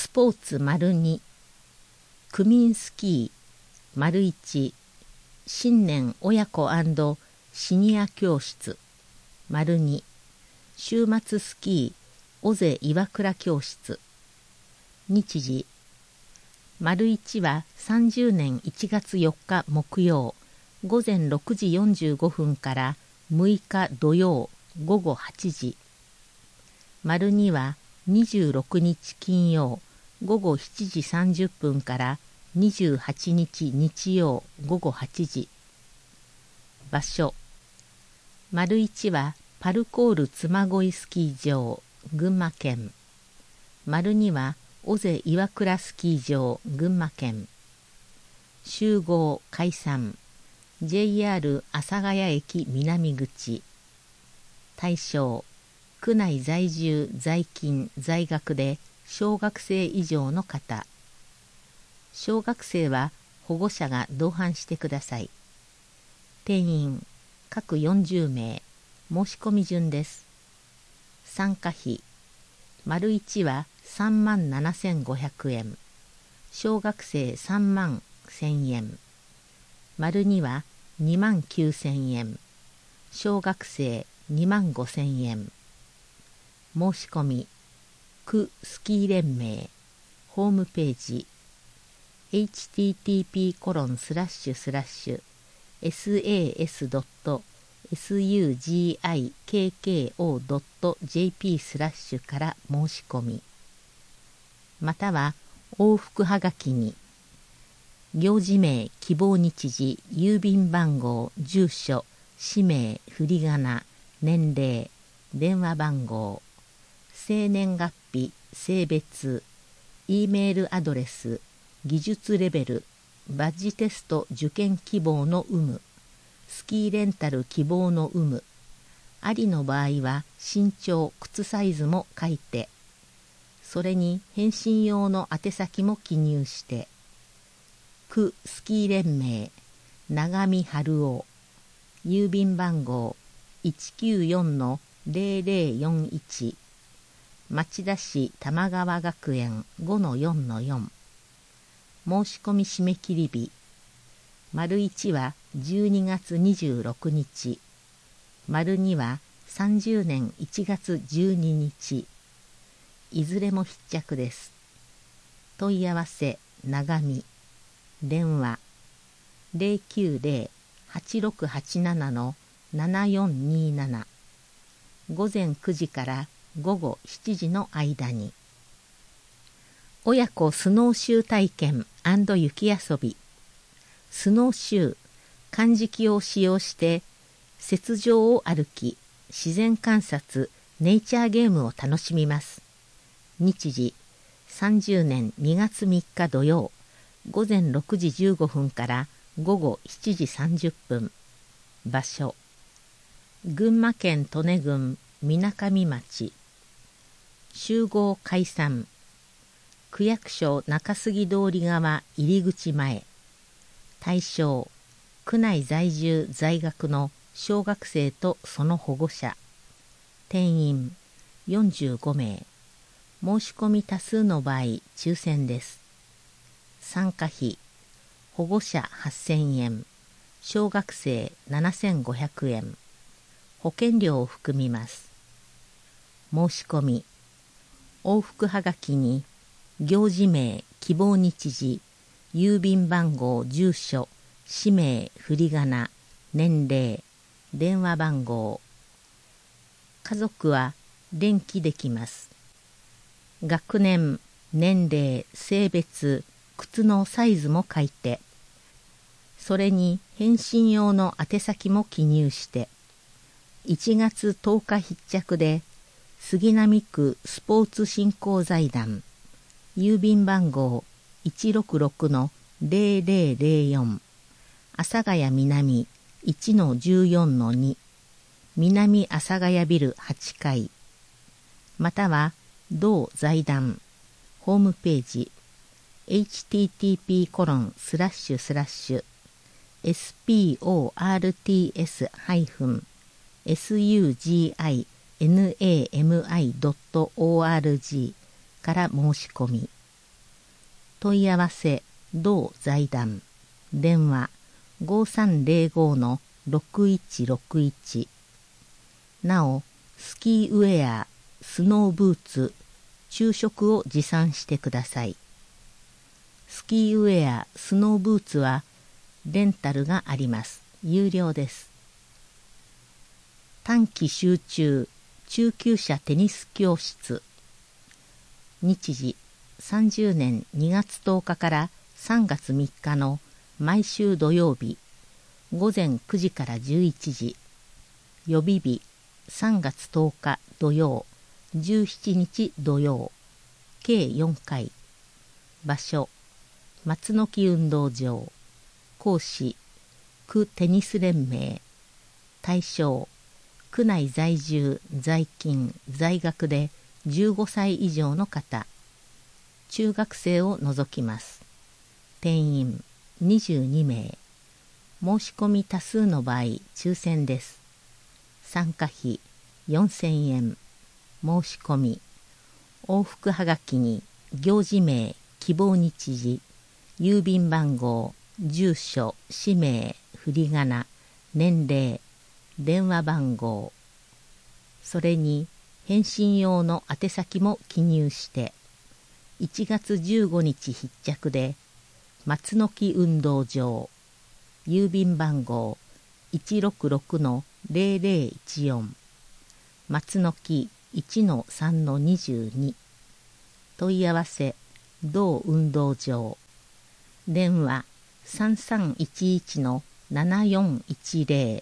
スポーツ2、区民スキー1、新年親子&シニア教室2、週末スキー尾瀬岩倉教室。日時1は30年1月4日木曜午前6時45分から6日土曜午後8時。2は26日金曜午後7時30分から28日日曜午後8時。場所1はパルコール妻恋スキー場群馬県。2は尾瀬岩倉スキー場群馬県。集合解散 JR 阿佐ヶ谷駅南口。対象区内在住在勤在学で小学生以上の方。小学生は保護者が同伴してください。定員各40名。申し込み順です。参加費1は37,500円。小学生31,000円。2は29,000円。小学生25,000円。申し込み区スキー連盟ホームページ sas.sugikko.jp/ から申し込み、または往復はがきに行事名希望日時郵便番号住所氏名振り仮名年齢電話番号生年月日性別 E メールアドレス技術レベルバッジテスト受験希望の有無スキーレンタル希望の有無ありの場合は身長靴サイズも書いて、それに返信用の宛先も記入して、区スキー連盟長見春夫郵便番号 194-0041 町田市玉川学園 5-4-4。 申し込み締め切り日1は12月26日。2は30年1月12日。いずれも必着です。問い合わせ長見。電話 090-8687-7427。午前9時から午後7時の間に。親子スノーシュー体験&雪遊び。スノーシュー、漢字機を使用して雪上を歩き、自然観察、ネイチャーゲームを楽しみます。日時30年2月3日土曜、午前6時15分から午後7時30分。場所群馬県利根郡みなかみ町。集合解散区役所中杉通り側入り口前。対象区内在住在学の小学生とその保護者。定員45名。申し込み多数の場合抽選です。参加費保護者8,000円、小学生7,500円。保険料を含みます。申し込み往復はがきに行事名希望日時郵便番号住所氏名振り仮名年齢電話番号。家族は連記できます。学年年齢性別靴のサイズも書いて、それに返信用の宛先も記入して、1月10日必着で杉並区スポーツ振興財団郵便番号 166-0004 阿佐ヶ谷南 1-14-2 南阿佐ヶ谷ビル8階。または同財団ホームページ http://sports-suginami.org から申し込み。 問い合わせ同財団電話5305-6161。なおスキーウェア、スノーブーツ、昼食を持参してください。スキーウェア、スノーブーツはレンタルがあります。有料です。短期集中中級者テニス教室。日時30年2月10日から3月3日の毎週土曜日午前9時から11時。予備日3月10日土曜、17日土曜。計4回。場所松の木運動場。講師区テニス連盟。対象区内在住、在勤、在学で15歳以上の方。中学生を除きます。定員22名。申し込み多数の場合抽選です。参加費4000円。申し込み往復はがきに行事名、希望日時、郵便番号、住所、氏名、振り仮名、年齢、電話番号、それに返信用の宛先も記入して1月15日必着で松の木運動場、郵便番号 166-0014 松の木 1-3-22。問い合わせ同運動場電話3311-7410。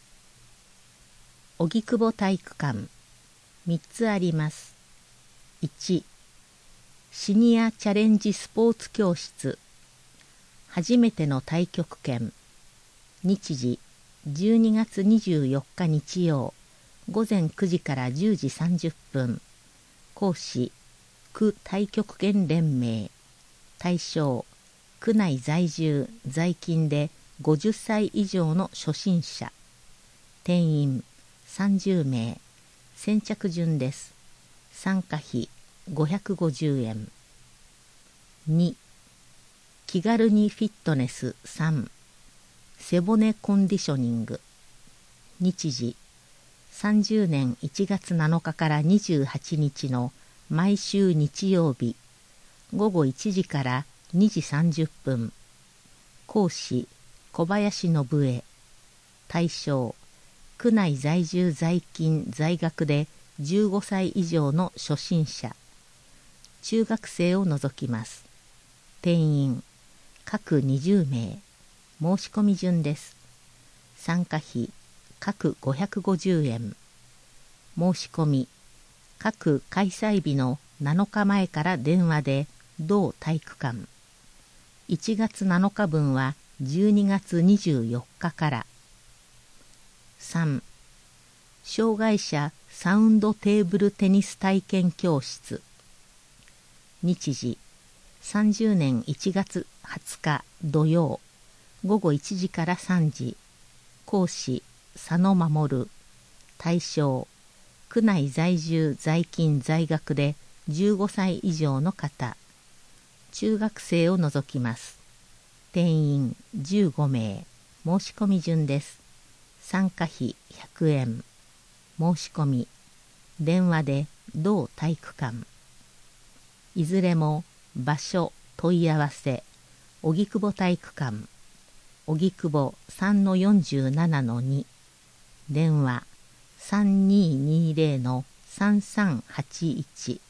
荻窪体育館3つあります。1、シニアチャレンジスポーツ教室。初めての太極拳。日時12月24日日曜午前9時から10時30分。講師区太極拳連盟。対象区内在住、在勤で50歳以上の初心者。定員30名。先着順です。参加費550円。2、気軽にフィットネス3、背骨コンディショニング。日時30年1月7日から28日の毎週日曜日午後1時から2時30分。講師小林信江。対象区内在住、在勤、在学で15歳以上の初心者。中学生を除きます。定員各20名。申し込み順です。参加費各550円。申し込み各開催日の7日前から電話で同体育館。1月7日分は12月24日から。3、障害者サウンドテーブルテニス体験教室。日時30年1月20日土曜午後1時から3時。講師佐野守。対象区内在住、在勤、在学で15歳以上の方。中学生を除きます。定員15名。申し込み順です。参加費100円。申し込み電話で同体育館。いずれも場所問い合わせ荻窪体育館荻窪 3-47-2 電話 3220-3381。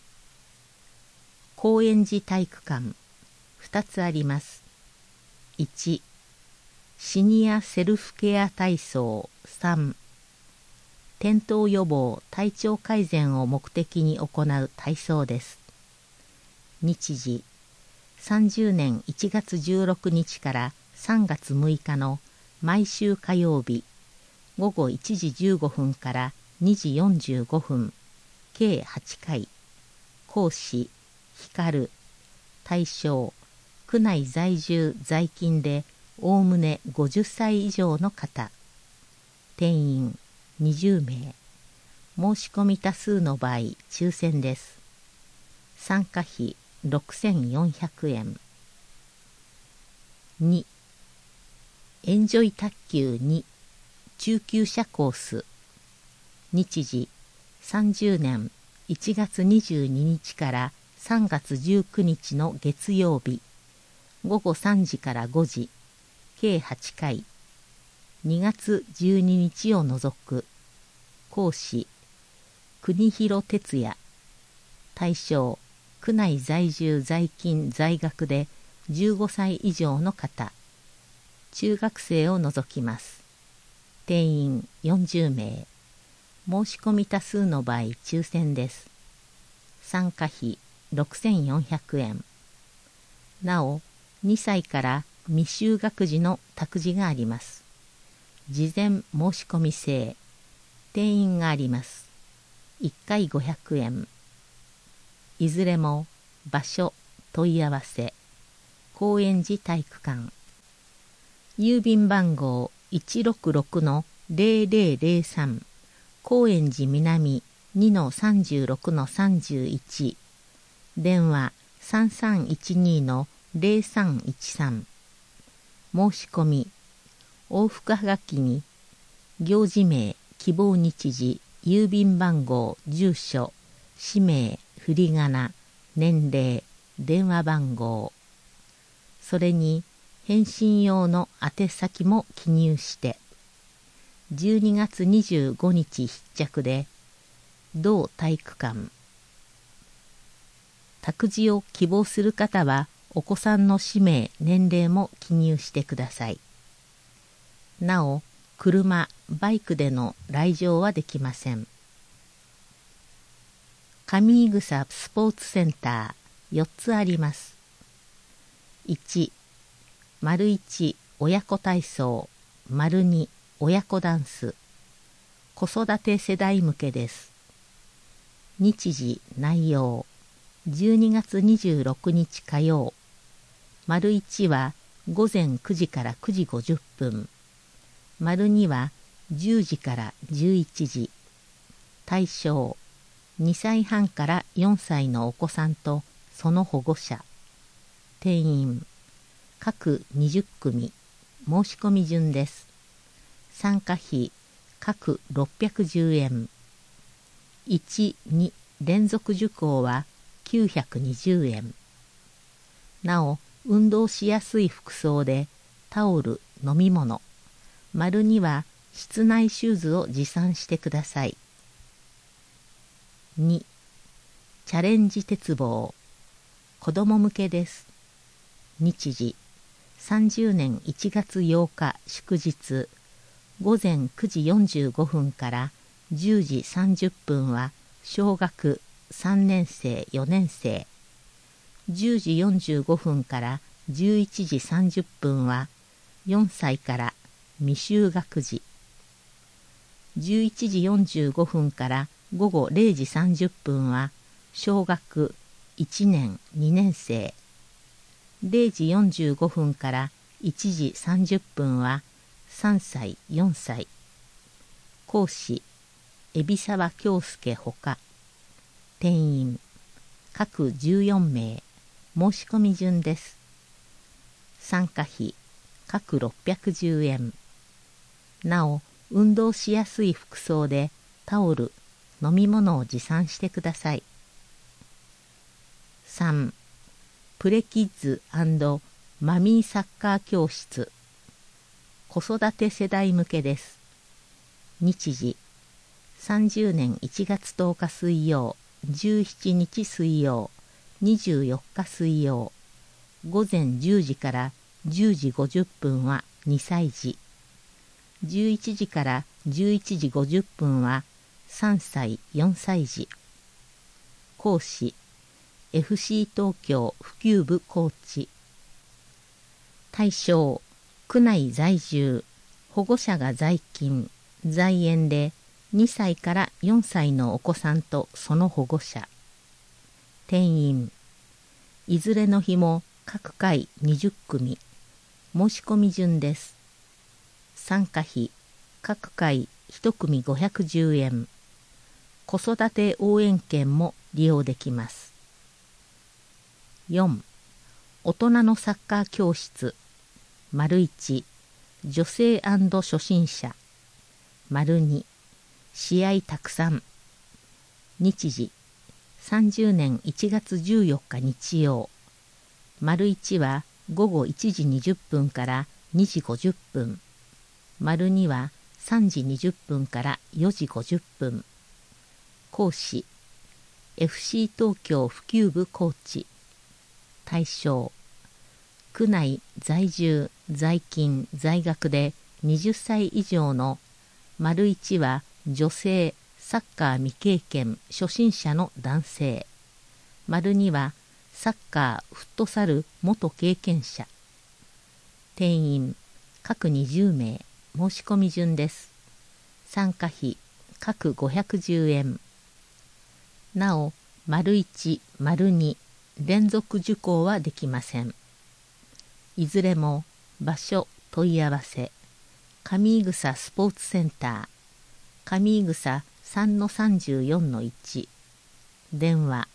高円寺体育館2つあります。1、シニアセルフケア体操3、転倒予防、体調改善を目的に行う体操です。日時30年1月16日から3月6日の毎週火曜日午後1時15分から2時45分。計8回。講師光。対象区内在住、在勤でおおむね50歳以上の方。定員20名。申し込み多数の場合抽選です。参加費 6400円。2、エンジョイ卓球2中級者コース。日時30年1月22日から3月19日の月曜日、午後3時から5時、計8回。2月12日を除く。講師、国広哲也。対象、区内在住在勤在学で15歳以上の方。中学生を除きます。定員40名。申し込み多数の場合抽選です。参加費6400円。なお、2歳から未就学児の託児があります。事前申し込み制。定員があります。1回500円。いずれも場所問い合わせ。高円寺体育館。郵便番号 166-0003 高円寺南 2-36-31 電話 3312-0313 申し込み往復はがきに行事名希望日時郵便番号住所氏名振り仮名年齢電話番号それに返信用の宛先も記入して12月25日必着で同体育館。託児を希望する方はお子さんの氏名年齢も記入してください。なお車バイクでの来場はできません。上井草スポーツセンター4つあります。1、丸1親子体操、丸2親子ダンス。子育て世代向けです。日時内容12月26日火曜。丸1は午前9時から9時50分。丸2は10時から11時。対象2歳半から4歳のお子さんとその保護者。定員各20組。申し込み順です。参加費各610円。1、2連続受講は920円。なお、運動しやすい服装でタオル、飲み物。丸2は室内シューズを持参してください。2、チャレンジ鉄棒。子供向けです。日時30年1月8日祝日。午前9時45分から10時30分は小学3年生4年生。10時45分から11時30分は4歳から未就学児。11時45分から午後0時30分は小学1年2年生。0時45分から1時30分は3歳4歳。講師海老沢京介ほか。定員各14名。申し込み順です。参加費各610円。なお運動しやすい服装でタオル飲み物を持参してください。3、プレキッズ&マミーサッカー教室。子育て世代向けです。日時30年1月10日水曜、17日水曜、24日水曜。午前10時から10時50分は2歳児。11時から11時50分は3歳4歳児。講師 FC 東京普及部コーチ。対象区内在住、保護者が在勤、在園で2歳から4歳のお子さんとその保護者。定員いずれの日も各回20組。申し込み順です。参加費各回1組510円。子育て応援券も利用できます。 4. 大人のサッカー教室。1. 女性&初心者。2. 試合たくさん。日時30年1月14日日曜。1は午後1時20分から2時50分。2は3時20分から4時50分。講師 FC 東京普及部コーチ。対象区内在住在勤在学で20歳以上の1は女性サッカー未経験初心者の男性。2はサッカーフットサル元経験者。定員各20名。申し込み順です。参加費各510円。なお、1、2連続受講はできません。いずれも場所問い合わせ上井草スポーツセンター上井草 3-34-1 電話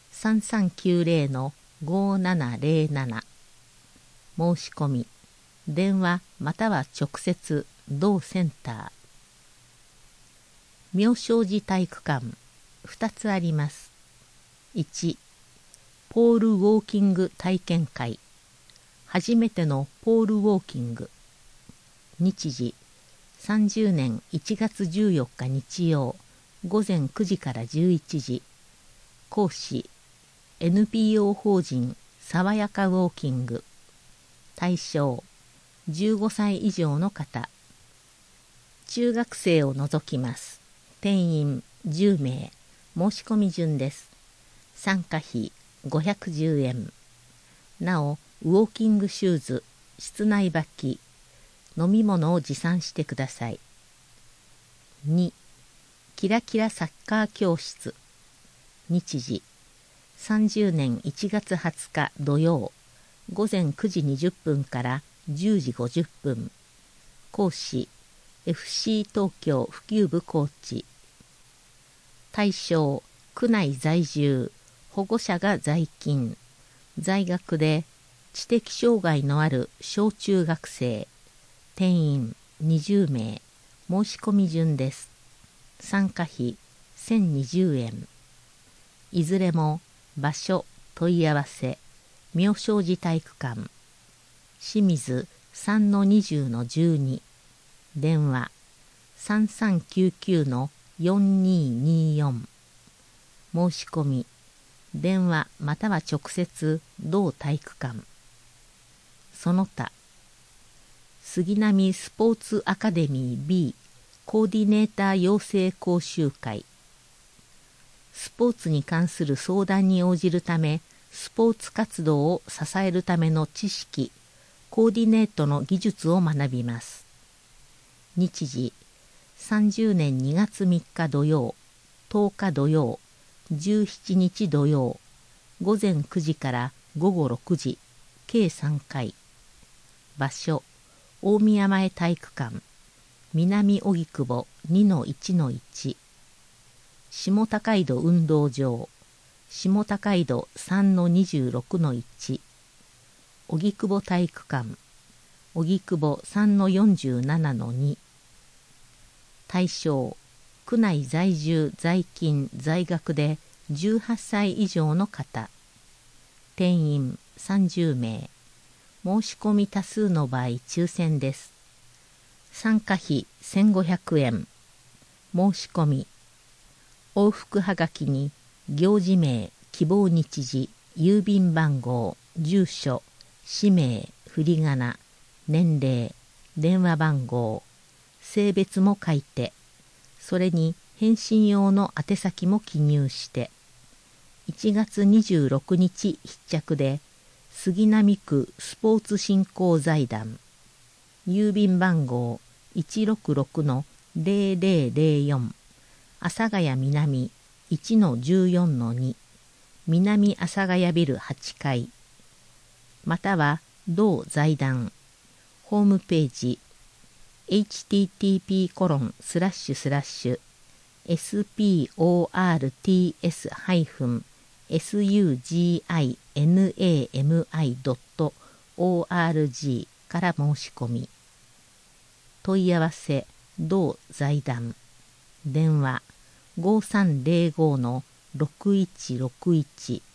3390-5707 申し込み電話または直接同センター。妙正寺体育館2つあります。1、ポールウォーキング体験会。初めてのポールウォーキング。日時30年1月14日日曜午前9時から11時。講師 NPO 法人さわやかウォーキング。対象15歳以上の方。中学生を除きます。定員10名。申し込み順です。参加費510円。なお、ウォーキングシューズ、室内履き、飲み物を持参してください。2. キラキラサッカー教室。日時30年1月20日土曜午前9時20分から10時50分。講師 FC 東京普及部コーチ。対象区内在住保護者が在勤在学で知的障害のある小中学生。定員20名。申し込み順です。参加費1020円。いずれも場所問い合わせ妙正寺体育館清水 3-20-12 電話 3399-4224 申し込み電話または直接同体育館。その他杉並スポーツアカデミー B コーディネーター養成講習会。スポーツに関する相談に応じるためスポーツ活動を支えるための知識コーディネートの技術を学びます。日時30年2月3日土曜10日土曜17日土曜午前9時から午後6時計3回。場所大宮前体育館南荻窪 2-1-1 下高井戸運動場下高井戸 3-26-1 荻窪体育館荻窪 3-47-2。対象区内在住在勤在学で18歳以上の方。定員30名。申し込み多数の場合抽選です。参加費1500円。申し込み往復はがきに行事名希望日時郵便番号住所氏名振り仮名年齢電話番号性別も書いて、それに返信用の宛先も記入して1月26日必着で杉並区スポーツ振興財団郵便番号 166-0004 阿佐ヶ谷南 1-14-2 南阿佐ヶ谷ビル8階または同財団ホームページ http://sports-info suginami.org から申し込み。問い合わせ同財団。電話5305-6161